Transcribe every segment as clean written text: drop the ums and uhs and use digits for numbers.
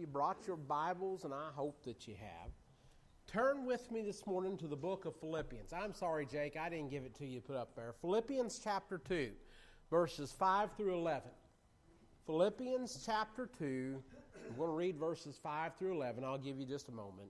you brought your Bibles, and I hope that you have, turn with me this morning to the book of Philippians. I'm sorry, Jake, I didn't give it to you to put up there. Philippians chapter 2, verses 5 through 11. Philippians chapter 2, we're going to read verses 5 through 11. I'll give you just a moment.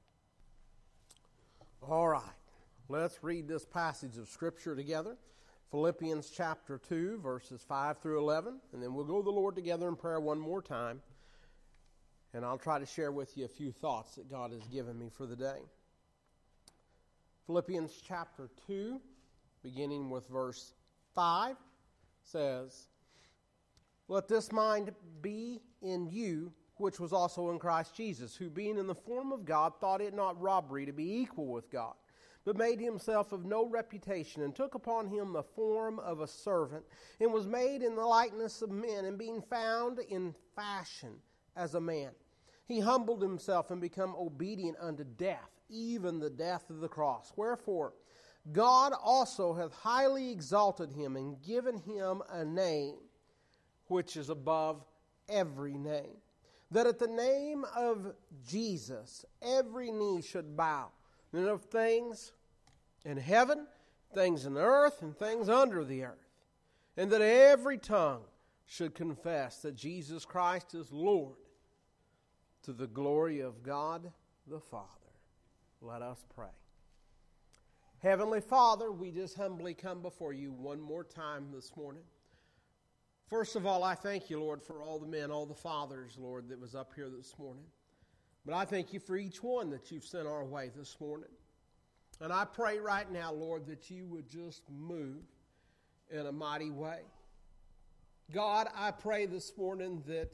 All right, let's read this passage of Scripture together. Philippians chapter 2, verses 5 through 11. And then we'll go to the Lord together in prayer one more time. And I'll try to share with you a few thoughts that God has given me for the day. Philippians chapter 2, beginning with verse 5, says, "Let this mind be in you, which was also in Christ Jesus, who being in the form of God thought it not robbery to be equal with God, but made himself of no reputation, and took upon him the form of a servant, and was made in the likeness of men, and being found in fashion as a man, he humbled himself and became obedient unto death, even the death of the cross. Wherefore, God also hath highly exalted him, and given him a name which is above every name, that at the name of Jesus every knee should bow, and of things in heaven, things in earth, and things under the earth, and that every tongue should confess that Jesus Christ is Lord, to the glory of God the Father." Let us pray. Heavenly Father, we just humbly come before you one more time this morning. First of all, I thank you, Lord, for all the men, all the fathers, Lord, that was up here this morning. But I thank you for each one that you've sent our way this morning. And I pray right now, Lord, that you would just move in a mighty way. God, I pray this morning that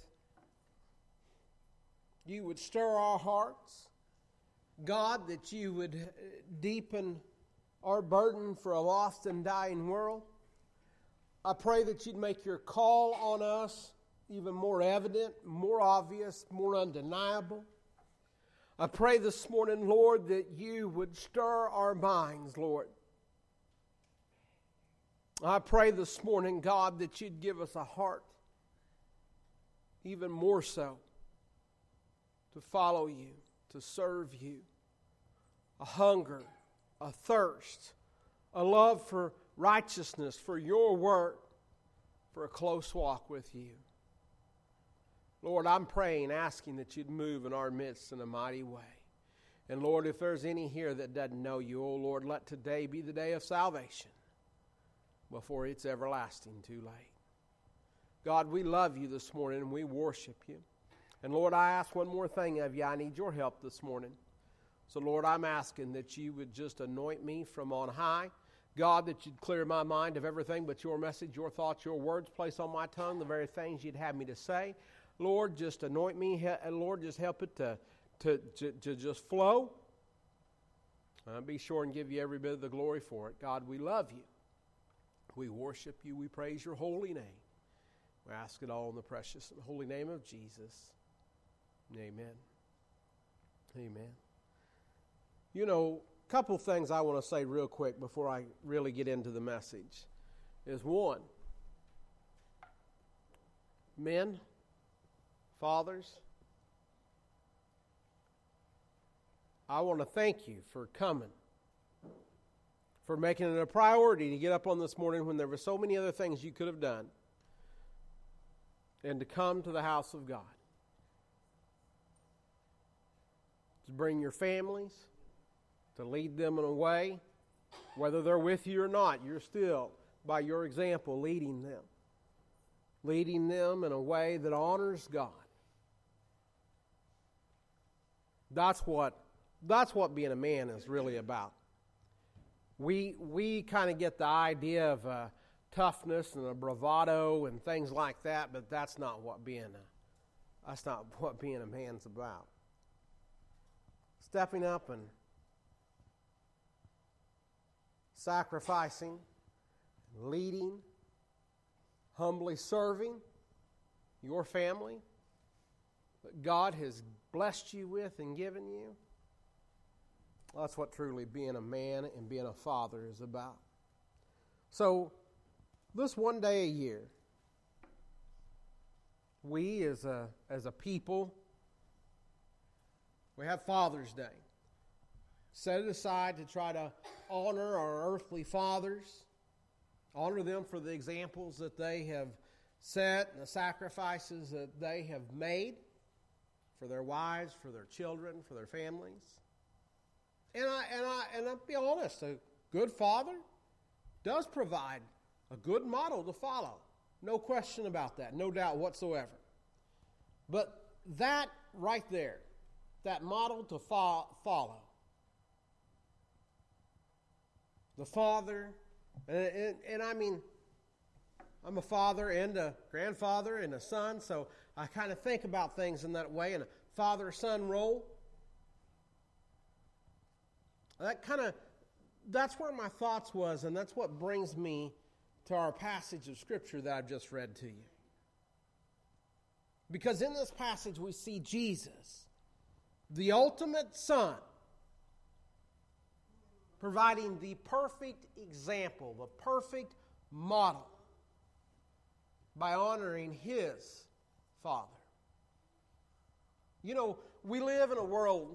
you would stir our hearts. God, that you would deepen our burden for a lost and dying world. I pray that you'd make your call on us even more evident, more obvious, more undeniable. I pray this morning, Lord, that you would stir our minds, Lord. I pray this morning, God, that you'd give us a heart, even more so, to follow you, to serve you, a hunger, a thirst, a love for righteousness, for your word, for a close walk with you. Lord, I'm praying, asking that you'd move in our midst in a mighty way. And Lord, if there's any here that doesn't know you, oh Lord, let today be the day of salvation before it's everlasting too late. God, we love you this morning and we worship you. And Lord, I ask one more thing of you. I need your help this morning. So Lord, I'm asking that you would just anoint me from on high. God, that you'd clear my mind of everything but your message, your thoughts, your words. Place on my tongue the very things you'd have me to say. Lord, just anoint me. Lord, just help it to just flow. Be sure and give you every bit of the glory for it. God, we love you. We worship you. We praise your holy name. We ask it all in the precious and holy name of Jesus. Amen. Amen. You know, a couple things I want to say real quick before I really get into the message is one, men, fathers, I want to thank you for coming, for making it a priority to get up on this morning when there were so many other things you could have done, and to come to the house of God. To bring your families, to lead them in a way, whether they're with you or not, you're still, by your example, leading them. Leading them in a way that honors God. That's what being a man is really about. We kind of get the idea of toughness and a bravado and things like that, but that's not what being a man's about. Stepping up and sacrificing, leading, humbly serving your family that God has blessed you with and given you. That's what truly being a man and being a father is about. So, this one day a year, we as a people We have Father's Day. Set it aside to try to honor our earthly fathers, honor them for the examples that they have set and the sacrifices that they have made for their wives, for their children, for their families. And I'll be honest, a good father does provide a good model to follow. No question about that, no doubt whatsoever. But that right there, that model to follow, the father, and I mean, I'm a father and a grandfather and a son, so I kind of think about things in that way, in a father-son role. That's where my thoughts was, and that's what brings me to our passage of Scripture that I've just read to you. Because in this passage we see Jesus, the ultimate Son, providing the perfect example, the perfect model, by honoring His Father. You know, we live in a world,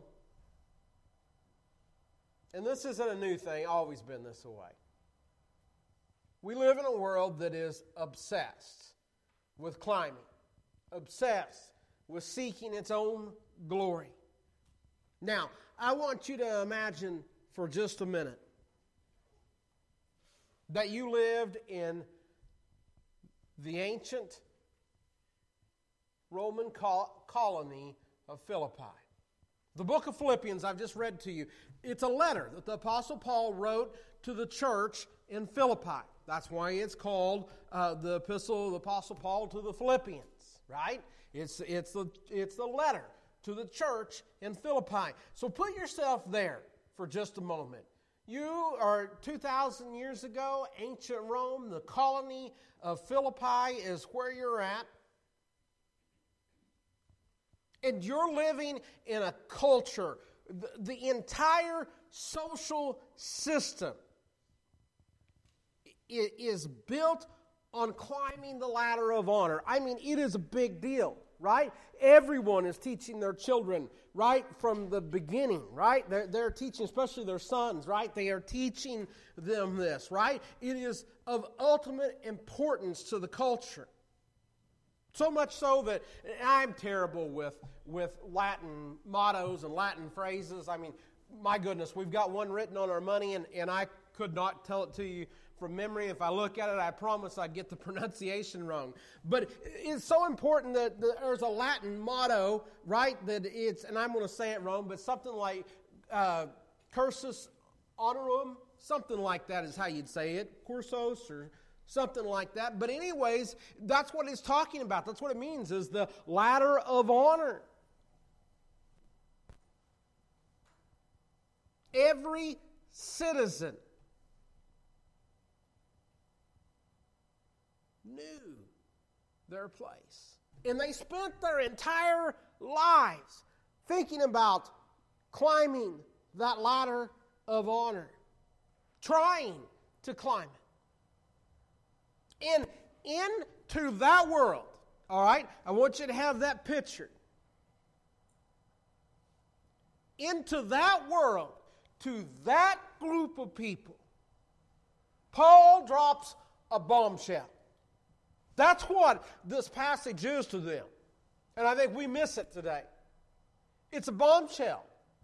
and this isn't a new thing, always been this way. We live in a world that is obsessed with climbing, obsessed with seeking its own glory. Now, I want you to imagine for just a minute that you lived in the ancient Roman colony of Philippi. The book of Philippians I've just read to you, it's a letter that the Apostle Paul wrote to the church in Philippi. That's why it's called the Epistle of the Apostle Paul to the Philippians, right? It's the letter to the church in Philippi. So put yourself there for just a moment. You are 2,000 years ago, ancient Rome, the colony of Philippi is where you're at. And you're living in a culture, the entire social system is built on climbing the ladder of honor. I mean, it is a big deal, right? Everyone is teaching their children right from the beginning, right? They're teaching, especially their sons, right? They are teaching them this, right? It is of ultimate importance to the culture. So much so that I'm terrible with Latin mottos and Latin phrases. I mean, my goodness, we've got one written on our money, and I could not tell it to you from memory. If I look at it, I promise I'd get the pronunciation wrong. But it's so important that there's a Latin motto, right? That it's, and I'm going to say it wrong, but something like cursus honorum, something like that is how you'd say it. Cursos or something like that. But anyways, that's what it's talking about. That's what it means, is the ladder of honor. Every citizen knew their place. And they spent their entire lives thinking about climbing that ladder of honor, trying to climb it. And into that world, all right, I want you to have that picture. Into that world, to that group of people, Paul drops a bombshell. That's what this passage is to them. And I think we miss it today. It's a bombshell.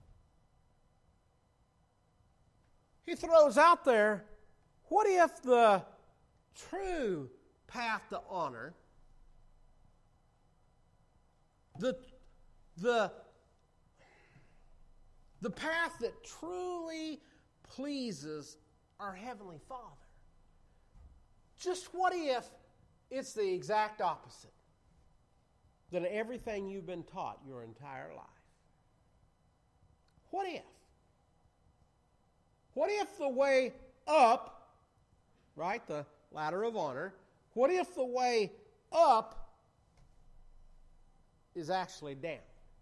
He throws out there, what if the true path to honor, the path that truly pleases our Heavenly Father, just what if it's the exact opposite than everything you've been taught your entire life? What if? What if the way up, right, the ladder of honor, what if the way up is actually down?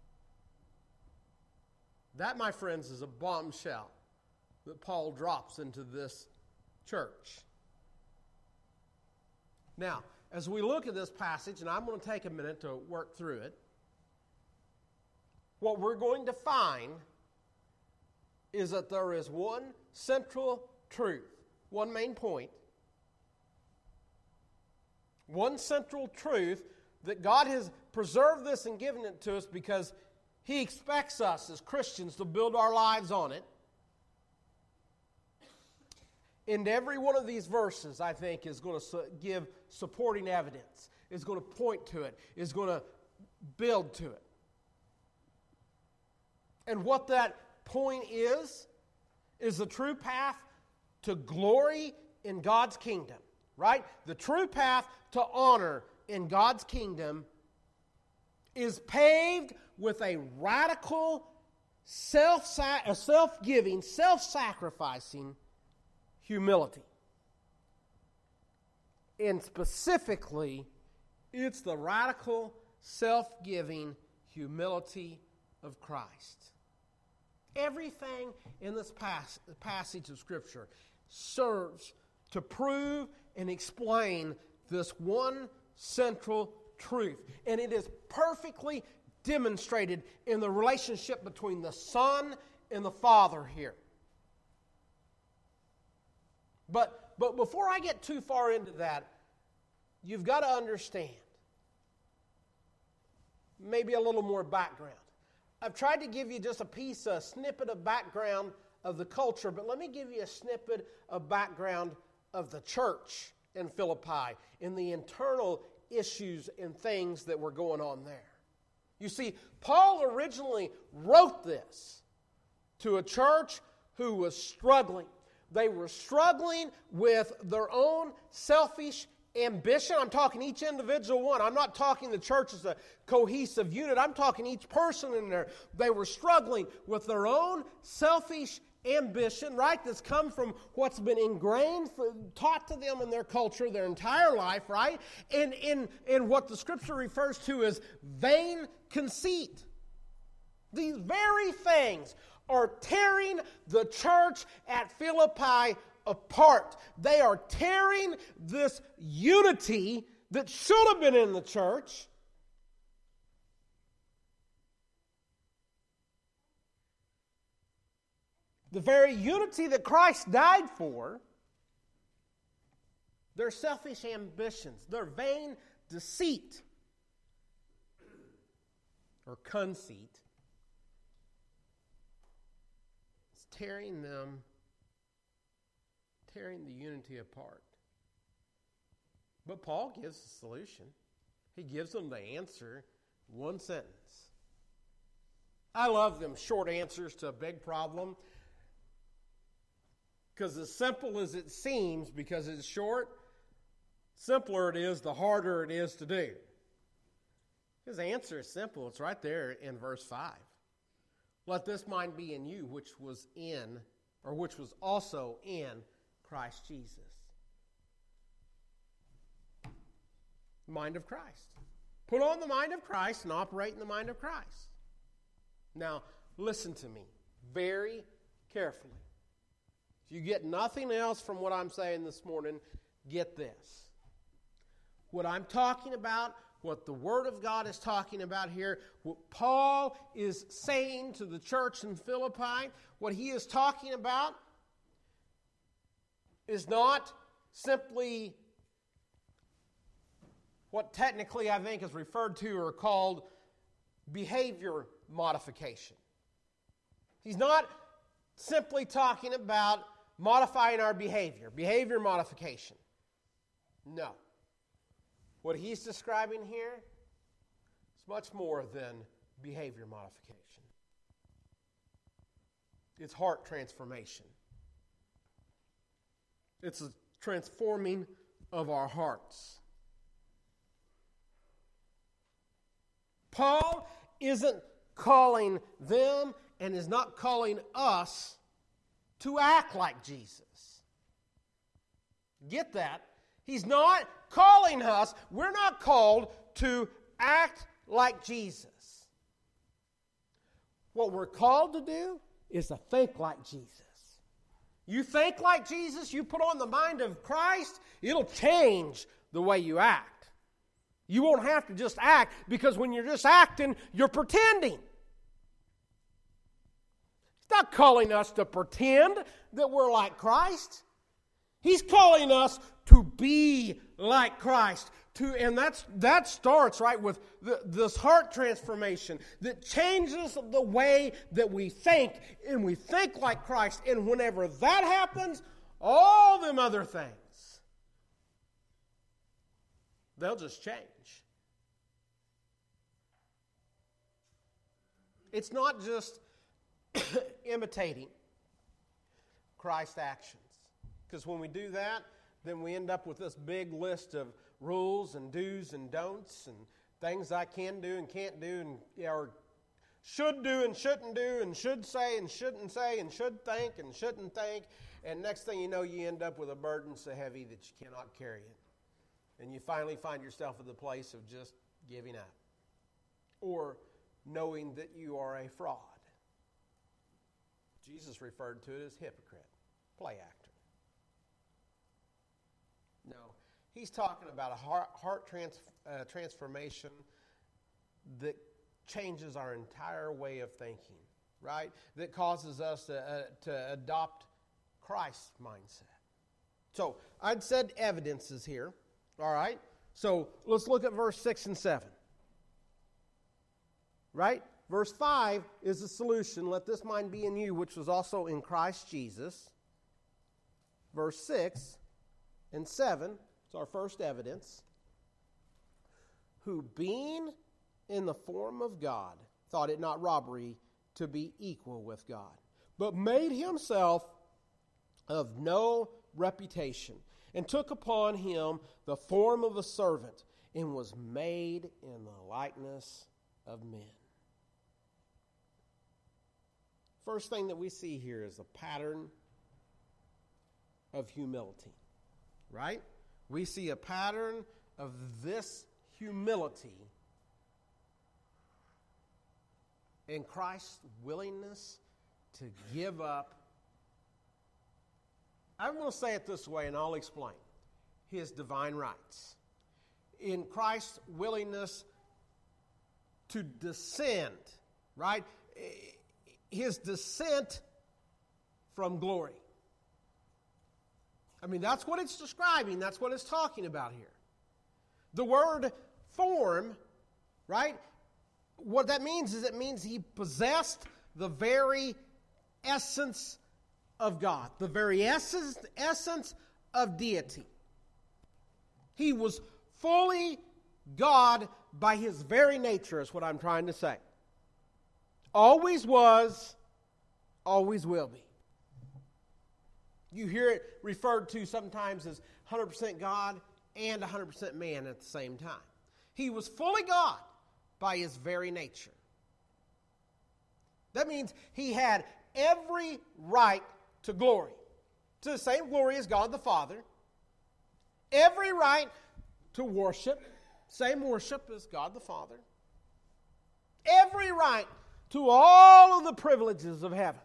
That, my friends, is a bombshell that Paul drops into this church. Now, as we look at this passage, and I'm going to take a minute to work through it, what we're going to find is that there is one central truth, one main point, one central truth that God has preserved this and given it to us because He expects us as Christians to build our lives on it. And every one of these verses, I think, is going to give supporting evidence, is going to point to it, is going to build to it. And what that point is the true path to glory in God's kingdom, right? The true path to honor in God's kingdom is paved with a radical, self-giving, self-sacrificing humility. And specifically, it's the radical, self-giving humility of Christ. Everything in this passage of Scripture serves to prove and explain this one central truth. And it is perfectly demonstrated in the relationship between the Son and the Father here. But before I get too far into that, you've got to understand maybe a little more background. I've tried to give you just a snippet of background of the culture, but let me give you a snippet of background of the church in Philippi, in the internal issues and things that were going on there. You see, Paul originally wrote this to a church who was struggling. They were struggling with their own selfish ambition. I'm talking each individual one. I'm not talking the church as a cohesive unit. I'm talking each person in there. They were struggling with their own selfish ambition, right? That's come from what's been ingrained, taught to them in their culture their entire life, right? And what the Scripture refers to as vain conceit. These very things are tearing the church at Philippi apart. They are tearing this unity that should have been in the church. The very unity that Christ died for, their selfish ambitions, their vain deceit or conceit, is tearing the unity apart. But Paul gives a solution. He gives them the answer in one sentence. I love them short answers to a big problem. Because as simple as it seems, because it's short, simpler it is, the harder it is to do. His answer is simple. It's right there in verse 5. Let this mind be in you, which was also in Christ Jesus. Mind of Christ. Put on the mind of Christ and operate in the mind of Christ. Now, listen to me very carefully. If you get nothing else from what I'm saying this morning, get this. What I'm talking about, what the Word of God is talking about here, what Paul is saying to the church in Philippi, what he is talking about is not simply what technically I think is referred to or called behavior modification. He's not simply talking about modifying our behavior modification. No. What he's describing here is much more than behavior modification. It's heart transformation. It's a transforming of our hearts. Paul isn't calling them and is not calling us to act like Jesus. Get that? He's not calling us, we're not called to act like Jesus. What we're called to do is to think like Jesus. You think like Jesus, you put on the mind of Christ, it'll change the way you act. You won't have to just act, because when you're just acting, you're pretending. not calling us to pretend that we're like Christ. He's calling us to be like Christ. And that starts, right, with this heart transformation that changes the way that we think, and we think like Christ. And whenever that happens, all them other things, they'll just change. It's not just imitating Christ's actions. Because when we do that, then we end up with this big list of rules and do's and don'ts and things I can do and can't do and or should do and shouldn't do and should say and shouldn't say and should think and shouldn't think. And next thing you know, you end up with a burden so heavy that you cannot carry it. And you finally find yourself at the place of just giving up or knowing that you are a fraud. Jesus referred to it as hypocrite, play actor. No, he's talking about a heart transformation that changes our entire way of thinking, right? That causes us to adopt Christ's mindset. So, I'd said evidences here, all right? So, let's look at verse 6 and 7. Right? Verse 5 is the solution. Let this mind be in you, which was also in Christ Jesus. Verse 6 and 7 is our first evidence. Who being in the form of God, thought it not robbery to be equal with God, but made himself of no reputation, and took upon him the form of a servant, and was made in the likeness of men. First thing that we see here is a pattern of humility, right? We see a pattern of this humility in Christ's willingness to give up. I'm going to say it this way, and I'll explain. His divine rights. In Christ's willingness to descend, right? His descent from glory. I mean, that's what it's describing. That's what it's talking about here. The word form, right? What that means is it means he possessed the very essence of God, the very essence of deity. He was fully God by his very nature, is what I'm trying to say. Always was, always will be. You hear it referred to sometimes as 100% God and 100% man at the same time. He was fully God by his very nature. That means he had every right to glory, to the same glory as God the Father. Every right to worship, same worship as God the Father. Every right to all of the privileges of heaven.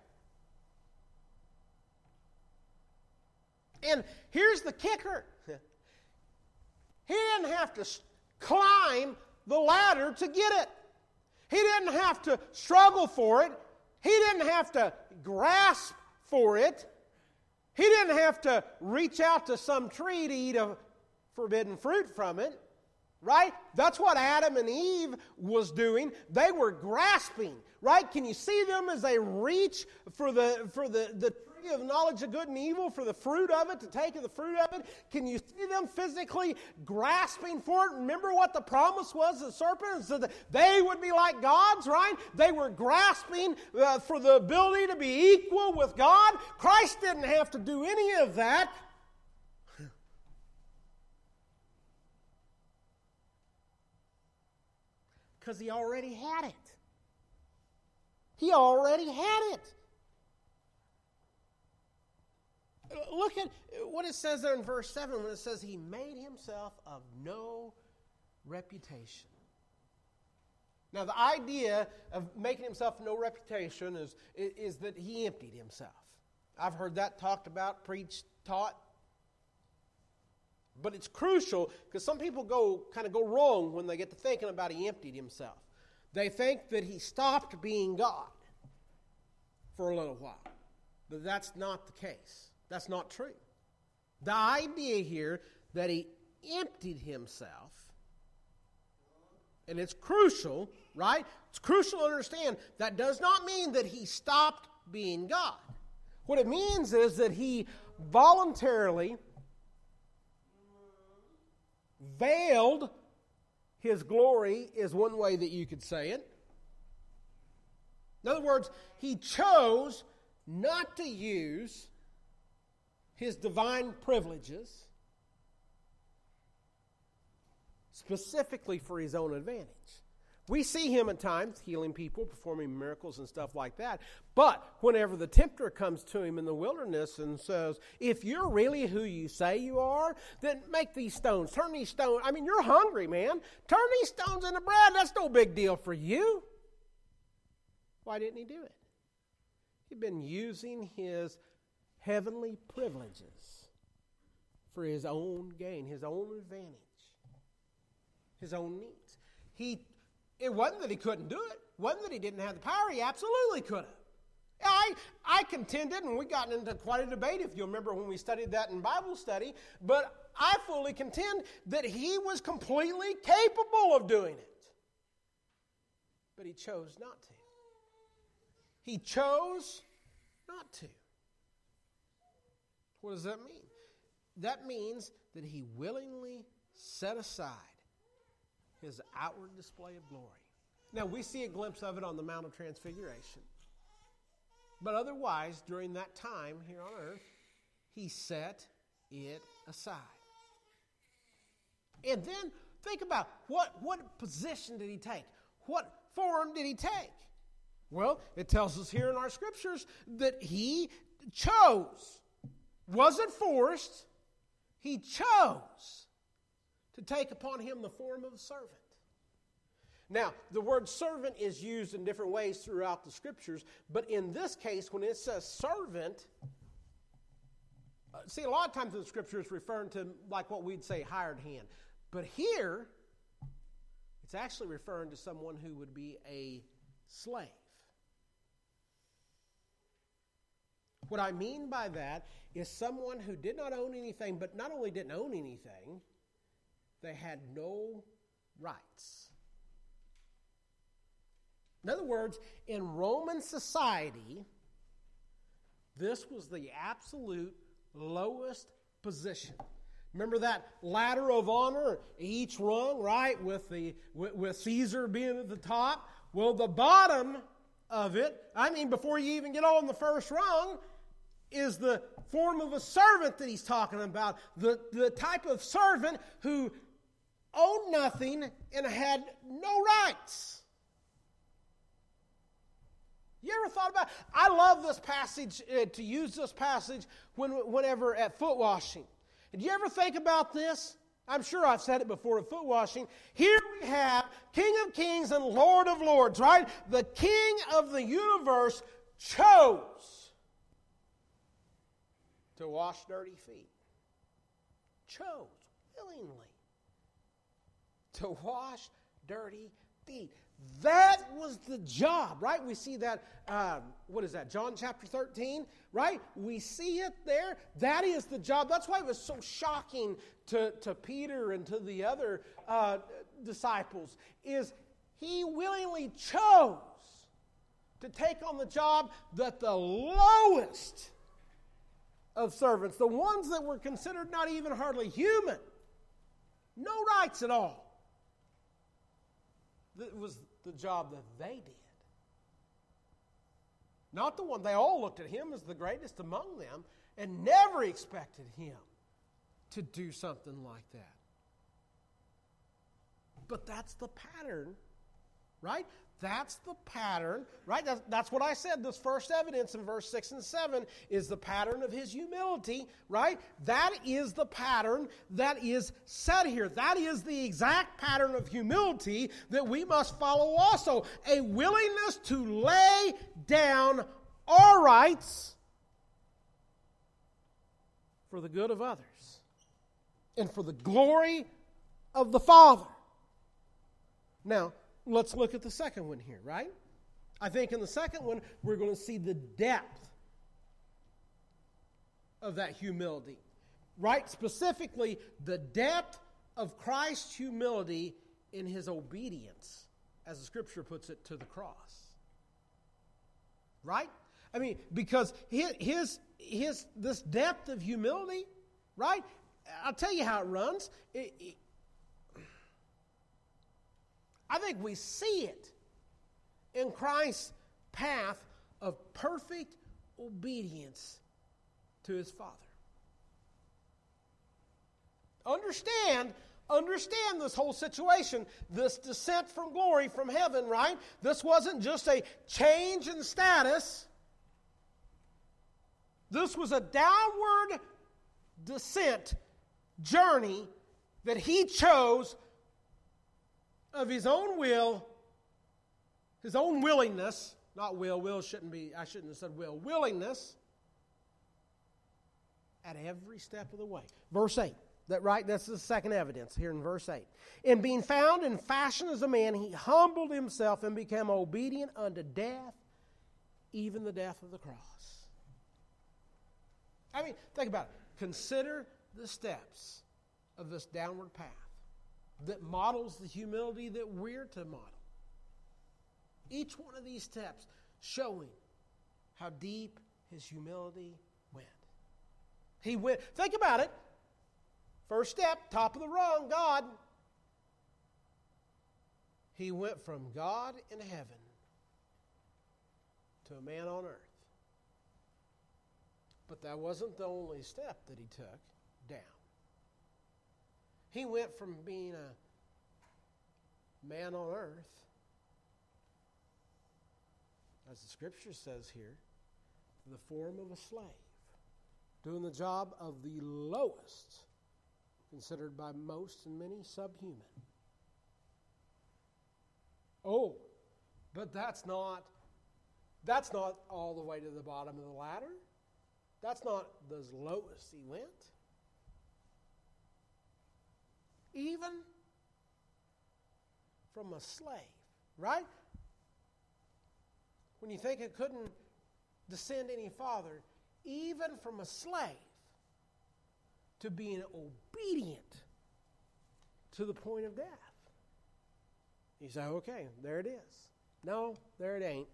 And here's the kicker. He didn't have to climb the ladder to get it. He didn't have to struggle for it. He didn't have to grasp for it. He didn't have to reach out to some tree to eat a forbidden fruit from it. Right? That's what Adam and Eve was doing. They were grasping. Right? Can you see them as they reach for the tree of knowledge of good and evil, for the fruit of it, to take of the fruit of it? Can you see them physically grasping for it? Remember what the promise was of the serpent? So that they would be like gods, right? They were grasping for the ability to be equal with God. Christ didn't have to do any of that. Because he already had it. He already had it. Look at what it says there in verse 7 when it says he made himself of no reputation. Now the idea of making himself no reputation is that he emptied himself. I've heard that talked about, preached, taught. But it's crucial because some people go wrong when they get to thinking about he emptied himself. They think that he stopped being God. for a little while. But that's not the case. That's not true. The idea here that he emptied himself, and it's crucial, right? It's crucial to understand that does not mean that he stopped being God. What it means is that he voluntarily veiled his glory, is one way that you could say it. In other words, he chose not to use his divine privileges specifically for his own advantage. We see him at times healing people, performing miracles and stuff like that. But whenever the tempter comes to him in the wilderness and says, if you're really who you say you are, then make these stones. Turn these stones. I mean, you're hungry, man. Turn these stones into bread. That's no big deal for you. Why didn't he do it? He'd been using his heavenly privileges for his own gain, his own advantage, his own needs. It wasn't that he couldn't do it. It wasn't that he didn't have the power. He absolutely could have. I contended, and we got into quite a debate, if you remember when we studied that in Bible study, but I fully contend that he was completely capable of doing it. But he chose not to. He chose not to. What does that mean? That means that he willingly set aside his outward display of glory. Now, we see a glimpse of it on the Mount of Transfiguration. But otherwise, during that time here on earth, he set it aside. And then think about what position did he take? What form did he take? Well, it tells us here in our scriptures that he chose. Wasn't forced. He chose to take upon him the form of a servant. Now, the word servant is used in different ways throughout the scriptures, but in this case, when it says servant, see, a lot of times in the scripture it's referring to like what we'd say hired hand. But here, it's actually referring to someone who would be a slave. What I mean by that is someone who did not own anything, but not only didn't own anything, they had no rights. In other words, in Roman society, this was the absolute lowest position. Remember that ladder of honor, each rung, right, with Caesar being at the top? Well, the bottom of it, before you even get on the first rung, is the form of a servant that he's talking about. The type of servant who owned nothing and had no rights. You ever thought about it? I love this passage, to use this passage whenever at foot washing. Did you ever think about this? I'm sure I've said it before at foot washing. Here we have King of Kings and Lord of Lords, right? The King of the universe chose to wash dirty feet. Chose willingly to wash dirty feet. That was the job, right? We see that, John chapter 13, right? We see it there. That is the job. That's why it was so shocking to Peter and to the other disciples, is he willingly chose to take on the job that the lowest of servants, the ones that were considered not even hardly human, no rights at all, that was the job that they did. Not the one. They all looked at him as the greatest among them and never expected him to do something like that. But that's the pattern, right? That's the pattern, right? That's what I said. This first evidence in verse 6 and 7 is the pattern of his humility, right? That is the pattern that is set here. That is the exact pattern of humility that we must follow also. A willingness to lay down our rights for the good of others and for the glory of the Father. Now, let's look at the second one here, right? I think in the second one, we're going to see the depth of that humility. Right? Specifically, the depth of Christ's humility in his obedience, as the Scripture puts it, to the cross. Right? I mean, because this depth of humility, right? I'll tell you how it runs. I think we see it in Christ's path of perfect obedience to his Father. Understand this whole situation, this descent from glory from heaven, right? This wasn't just a change in status. This was a downward descent journey that he chose of his own will, his own willingness, not will, I shouldn't have said will, willingness, at every step of the way. Verse 8. That's the second evidence here in verse 8. And being found in fashion as a man, he humbled himself and became obedient unto death, even the death of the cross. I mean, think about it. Consider the steps of this downward path that models the humility that we're to model. Each one of these steps showing how deep his humility went. Think about it. First step, top of the rung, God. He went from God in heaven to a man on earth. But that wasn't the only step that he took down. He went from being a man on earth, as the Scripture says here, to the form of a slave, doing the job of the lowest, considered by most and many subhuman. Oh, but that's not all the way to the bottom of the ladder. That's not the lowest he went. Even from a slave, right? When you think it couldn't descend any farther, even from a slave to being obedient to the point of death. You say, okay, there it is. No, there it ain't.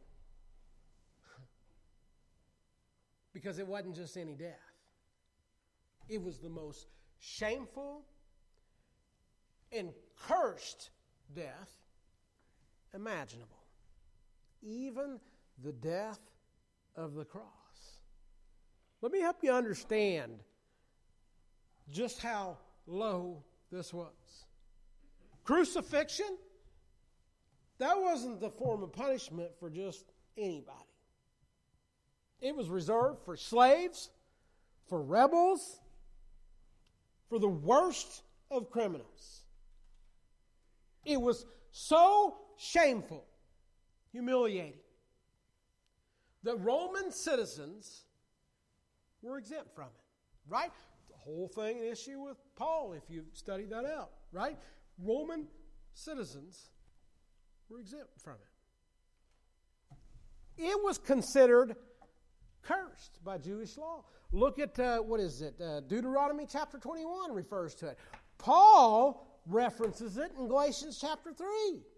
Because it wasn't just any death. It was the most shameful and cursed death imaginable. Even the death of the cross. Let me help you understand just how low this was. Crucifixion, that wasn't the form of punishment for just anybody. It was reserved for slaves, for rebels, for the worst of criminals. It was so shameful, humiliating, that Roman citizens were exempt from it, right? The whole thing, an issue with Paul, if you study that out, right? Roman citizens were exempt from it. It was considered cursed by Jewish law. Look at, Deuteronomy chapter 21 refers to it. Paul references it in Galatians chapter 3.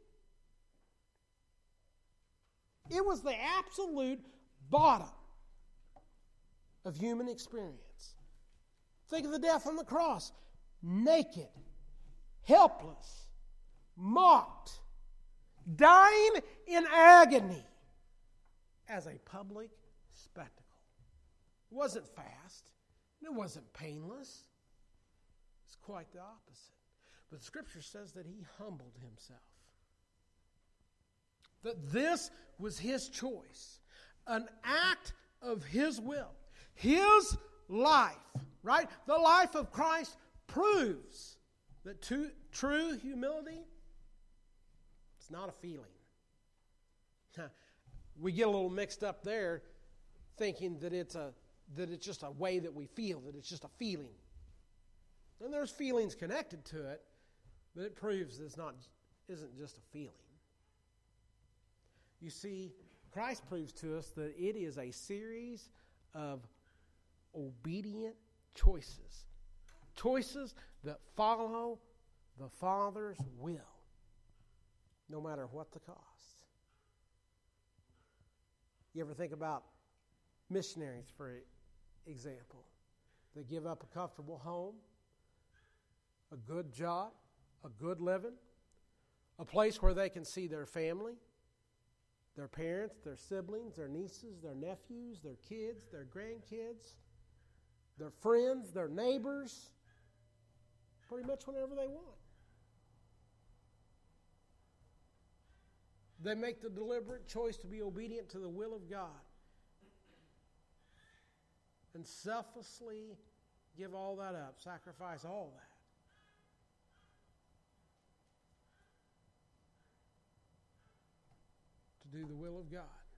It was the absolute bottom of human experience. Think of the death on the cross. Naked, helpless, mocked, dying in agony as a public spectacle. It wasn't fast. It wasn't painless. It's quite the opposite. But the Scripture says that he humbled himself. That this was his choice. An act of his will. His life, right? The life of Christ proves that true humility is not a feeling. We get a little mixed up there thinking that it's just a way that we feel, that it's just a feeling. And there's feelings connected to it, but it proves that isn't just a feeling. You see, Christ proves to us that it is a series of obedient choices. Choices that follow the Father's will, no matter what the cost. You ever think about missionaries, for example? They give up a comfortable home, a good job, a good living, a place where they can see their family, their parents, their siblings, their nieces, their nephews, their kids, their grandkids, their friends, their neighbors, pretty much whenever they want. They make the deliberate choice to be obedient to the will of God and selflessly give all that up, sacrifice all that. To do the will of God.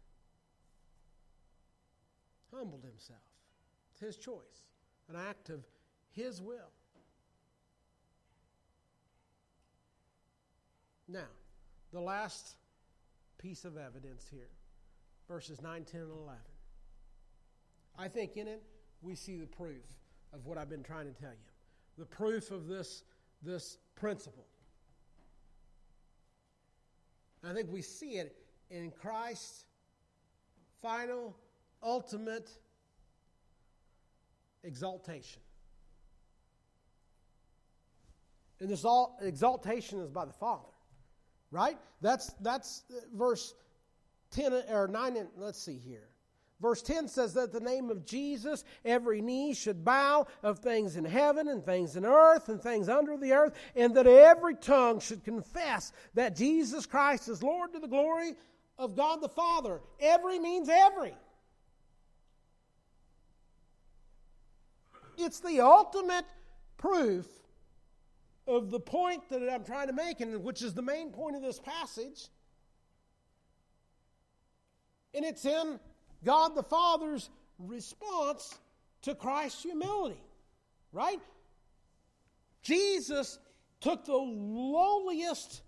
Humbled himself. It's his choice, an act of his will. Now, the last piece of evidence here, verses 9, 10, and 11. I think in it we see the proof of what I've been trying to tell you. The proof of this principle. I think we see it in Christ's final, ultimate exaltation. And this exaltation is by the Father. Right? That's verse 10 or 9 and let's see here. Verse 10 says that the name of Jesus, every knee should bow, of things in heaven and things in earth and things under the earth, and that every tongue should confess that Jesus Christ is Lord, to the glory of God the Father. Every means every. It's the ultimate proof of the point that I'm trying to make, and which is the main point of this passage. And it's in God the Father's response to Christ's humility. Right? Jesus took the lowest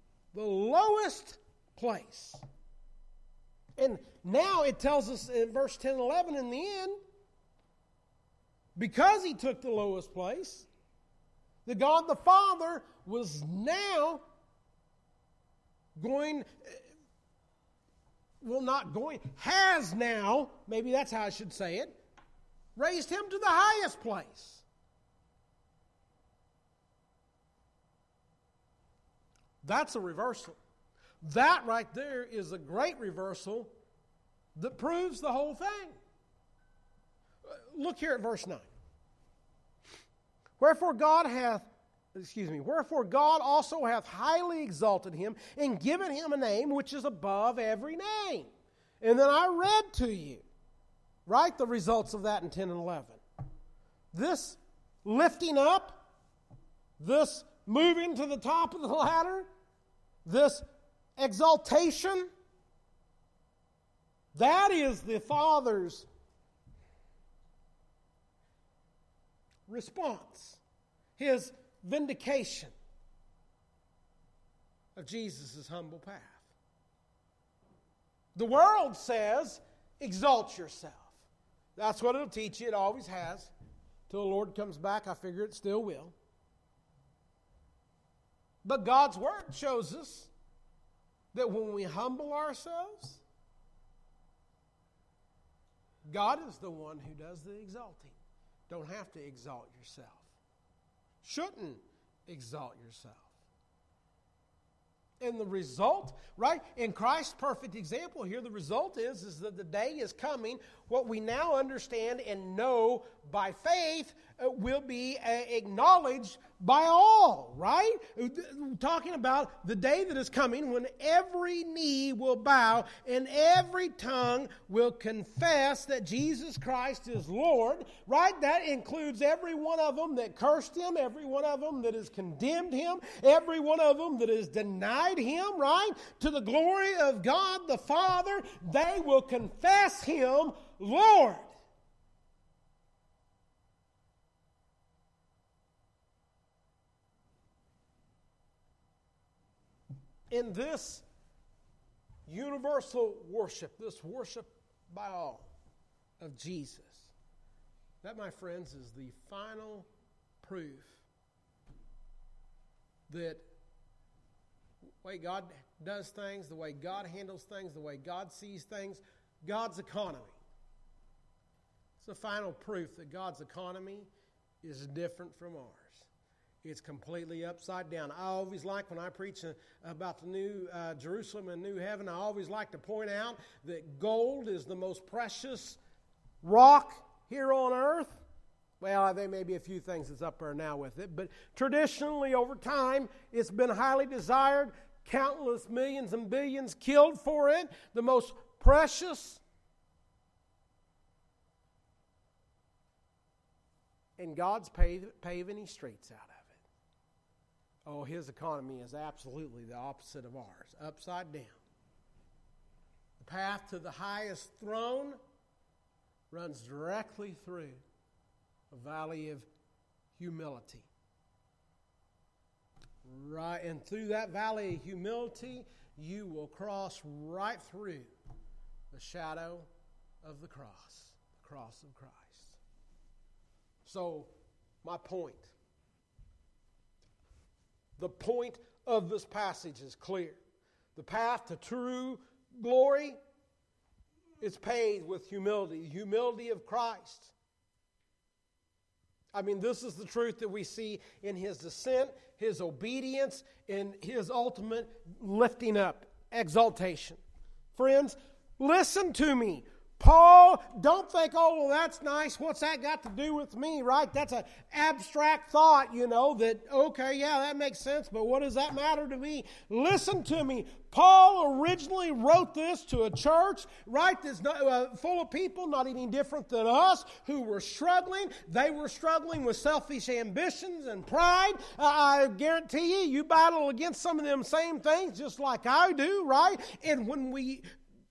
place. And now it tells us in verse 10 and 11 in the end, because he took the lowest place, that God the Father was now has now, maybe that's how I should say it, raised him to the highest place. That's a reversal. That right there is a great reversal that proves the whole thing. Look here at verse 9. Wherefore God also hath highly exalted him and given him a name which is above every name. And then I read to you, right, the results of that in 10 and 11. This lifting up, this moving to the top of the ladder, this exaltation, that is the Father's response, his vindication of Jesus' humble path. The world says, exalt yourself. That's what it'll teach you. It always has. Till the Lord comes back, I figure it still will. But God's Word shows us that when we humble ourselves, God is the one who does the exalting. Don't have to exalt yourself. Shouldn't exalt yourself. And the result, right, in Christ's perfect example here, the result is that the day is coming, what we now understand and know by faith will be acknowledged by all, right? Talking about the day that is coming when every knee will bow and every tongue will confess that Jesus Christ is Lord, right? That includes every one of them that cursed him, every one of them that has condemned him, every one of them that has denied him, right? To the glory of God the Father, they will confess him Lord. In this universal worship, this worship by all of Jesus. That, my friends, is the final proof that the way God does things, the way God handles things, the way God sees things, God's economy. It's the final proof that God's economy is different from ours. It's completely upside down. I always like, when I preach about the new Jerusalem and new heaven, I always like to point out that gold is the most precious rock here on earth. Well, there may be a few things that's up there now with it, but traditionally over time, it's been highly desired. Countless millions and billions killed for it. The most precious. And God's paving His streets out of it. Oh, His economy is absolutely the opposite of ours, upside down. The path to the highest throne runs directly through a valley of humility. Right, and through that valley of humility, you will cross right through the shadow of the cross of Christ. So, my point. The point of this passage is clear. The path to true glory is paved with humility, the humility of Christ. I mean, this is the truth that we see in His descent, His obedience, and His ultimate lifting up, exaltation. Friends, listen to me. Paul, don't think, oh, well, that's nice. What's that got to do with me, right? That's an abstract thought, that, okay, yeah, that makes sense, but what does that matter to me? Listen to me. Paul originally wrote this to a church, right, that's full of people not any different than us, who were struggling. They were struggling with selfish ambitions and pride. I guarantee you battle against some of them same things just like I do, right? And when we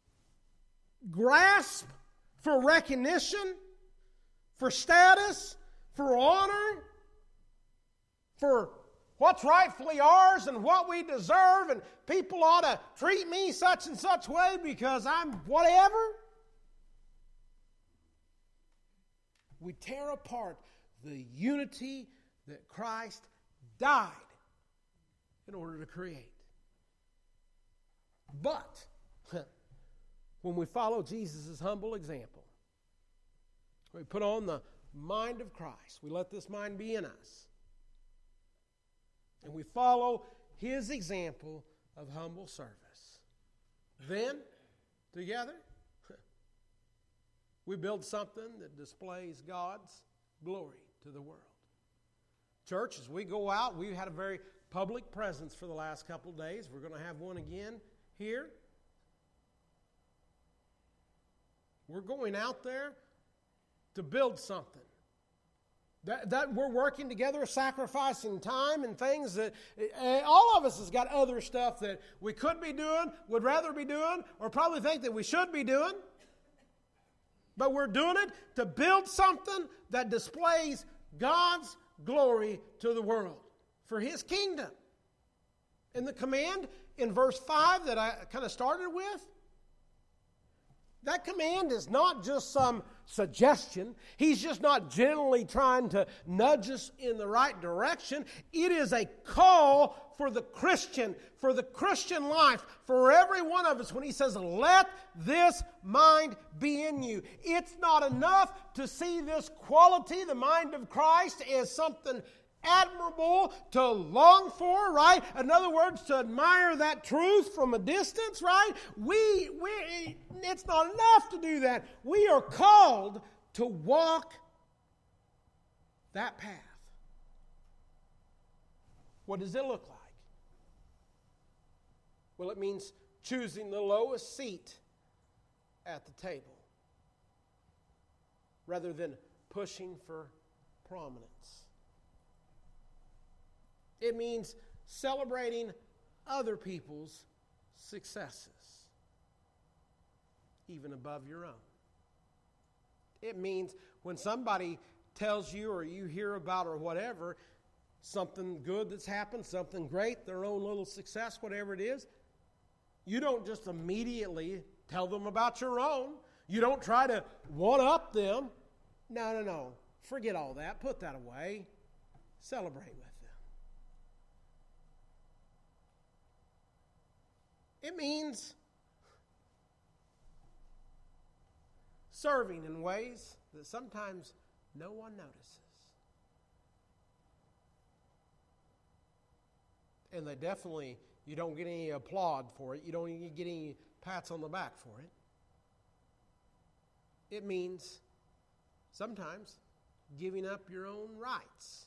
grasp for recognition, for status, for honor, for what's rightfully ours and what we deserve, and people ought to treat me such and such way because I'm whatever, we tear apart the unity that Christ died in order to create. But when we follow Jesus' humble example, we put on the mind of Christ. We let this mind be in us. And we follow His example of humble service. Then, together, we build something that displays God's glory to the world. Church, as we go out, we've had a very public presence for the last couple of days. We're going to have one again here. We're going out there to build something. That we're working together, sacrificing time and things that all of us has got other stuff that we could be doing, would rather be doing, or probably think that we should be doing. But we're doing it to build something that displays God's glory to the world for His kingdom. And the command in verse 5 that I kind of started with, that command is not just some suggestion. He's just not generally trying to nudge us in the right direction. It is a call for the Christian life, for every one of us when He says, let this mind be in you. It's not enough to see this quality, the mind of Christ, as something admirable to long for, right? In other words, to admire that truth from a distance, right? It's not enough to do that. We are called to walk that path. What does it look like? Well, it means choosing the lowest seat at the table rather than pushing for prominence. It means celebrating other people's successes, even above your own. It means when somebody tells you or you hear about or whatever, something good that's happened, something great, their own little success, whatever it is, You don't just immediately tell them about your own. You don't try to one-up them. No. Forget all that. Put that away. Celebrate with them. It means serving in ways that sometimes no one notices. And they definitely, you don't get any applaud for it. You don't even get any pats on the back for it. It means sometimes giving up your own rights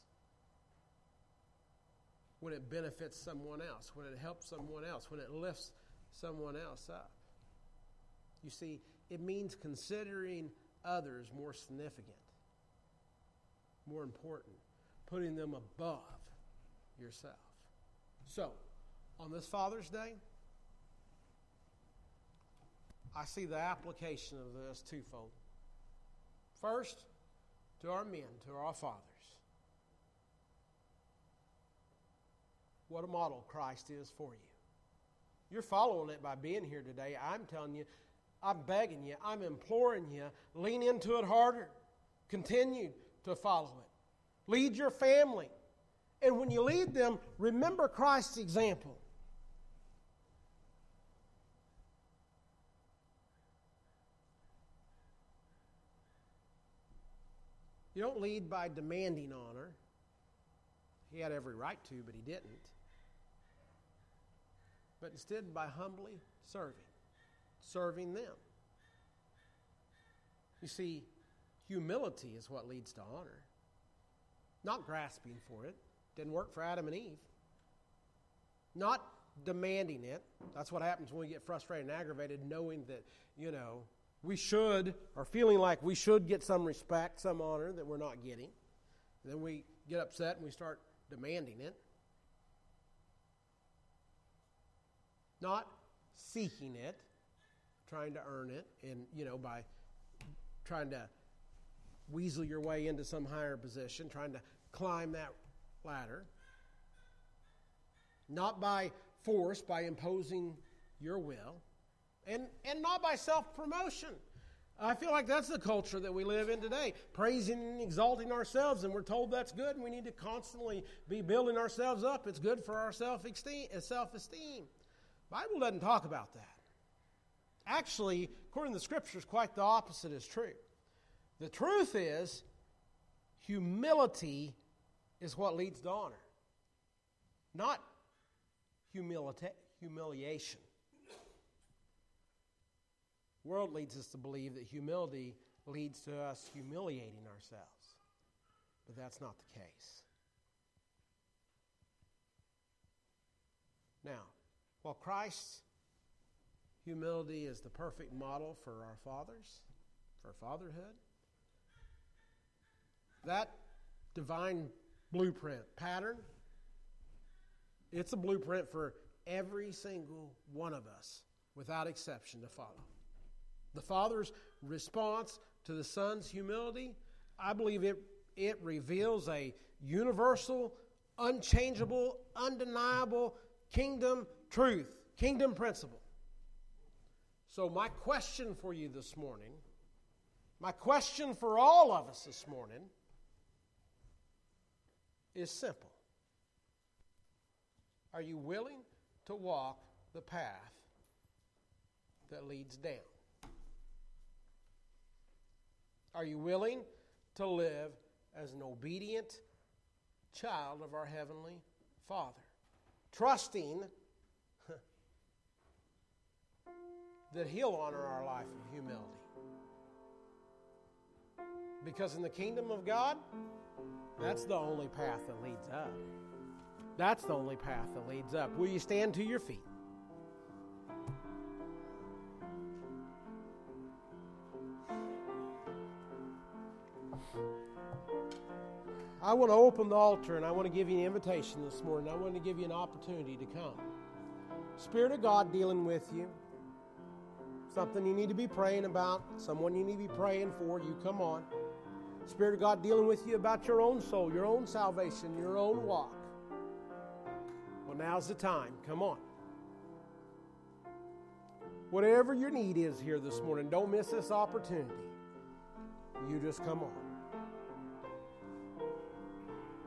when it benefits someone else, when it helps someone else, when it lifts someone else up. You see, it means considering others more significant, more important, putting them above yourself. So, on this Father's Day, I see the application of this twofold. First, to our men, to our fathers. What a model Christ is for you. You're following it by being here today. I'm telling you, I'm begging you, I'm imploring you, lean into it harder. Continue to follow it. Lead your family. And when you lead them, remember Christ's example. You don't lead by demanding honor. He had every right to, but he didn't. But instead by humbly serving them. You see, humility is what leads to honor, not grasping for it. Didn't work for Adam and Eve. Not demanding it. That's what happens when we get frustrated and aggravated, knowing that, we should, or feeling like we should get some respect, some honor that we're not getting. And then we get upset and we start demanding it. Not seeking it, trying to earn it, and, by trying to weasel your way into some higher position, trying to climb that ladder. Not by force, by imposing your will. And not by self-promotion. I feel like that's the culture that we live in today. Praising and exalting ourselves, and we're told that's good, and we need to constantly be building ourselves up. It's good for our self-esteem. The Bible doesn't talk about that. Actually, according to the Scriptures, quite the opposite is true. The truth is, humility is what leads to honor, not humiliation. The world leads us to believe that humility leads to us humiliating ourselves, but that's not the case. Now, while Christ's humility is the perfect model for our fathers, for fatherhood, that divine blueprint pattern, it's a blueprint for every single one of us, without exception, to follow. The Father's response to the Son's humility, I believe it reveals a universal, unchangeable, undeniable kingdom truth, kingdom principle. So my question for you this morning, my question for all of us this morning, is simple. Are you willing to walk the path that leads down? Are you willing to live as an obedient child of our Heavenly Father, trusting that He'll honor our life of humility? Because in the kingdom of God, that's the only path that leads up. That's the only path that leads up. Will you stand to your feet? I want to open the altar and I want to give you an invitation this morning. I want to give you an opportunity to come. Spirit of God dealing with you. Something you need to be praying about. Someone you need to be praying for. You come on. Spirit of God dealing with you about your own soul, your own salvation, your own walk. Well, now's the time. Come on. Whatever your need is here this morning, don't miss this opportunity. You just come on.